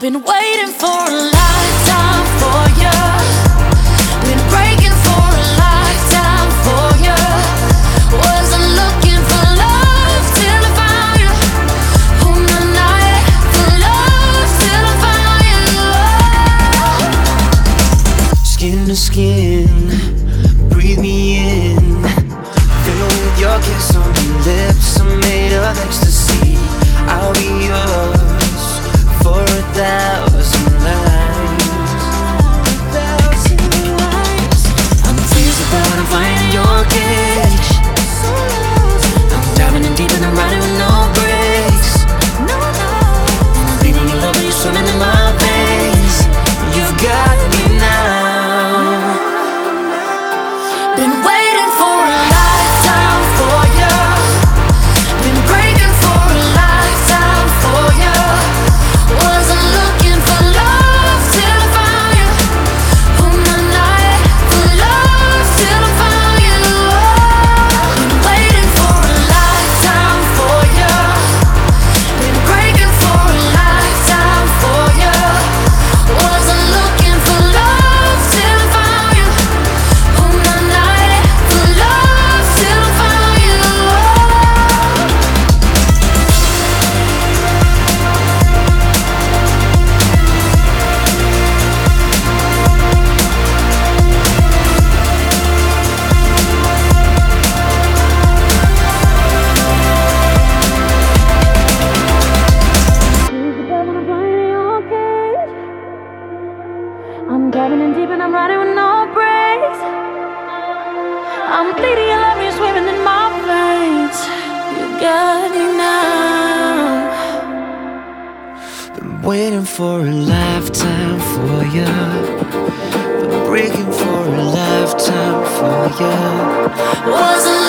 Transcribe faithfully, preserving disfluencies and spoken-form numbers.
Been waiting for a lifetime for you. Been breaking for a lifetime for you. Wasn't looking for love till I found you. On the night for love till I found you. Skin to skin, breathe me in. Fill with your kiss on your lips. I'm made of ecstasy. I'll be yours for a thousand lives. Thousand lives. I'm tears about I'm finding your cage. I'm diving in deep and I'm riding with no brakes. And I'm bleeding your love and you're swimming in my veins. You've got me now. Been waiting for a lifetime for you. Been breaking for a lifetime for you. Wasn't looking for love till I found you. On the night for love till I found you. Been waiting for a lifetime for you. Been breaking for a lifetime for you. Wasn't looking for love till I found you. On the night for love till I found you. I'm diving in deep and I'm riding with no brakes. I'm bleeding your love, you're swimming in my veins. You got me now. Been waiting for a lifetime for you. Been breaking for a lifetime for you. Wasn't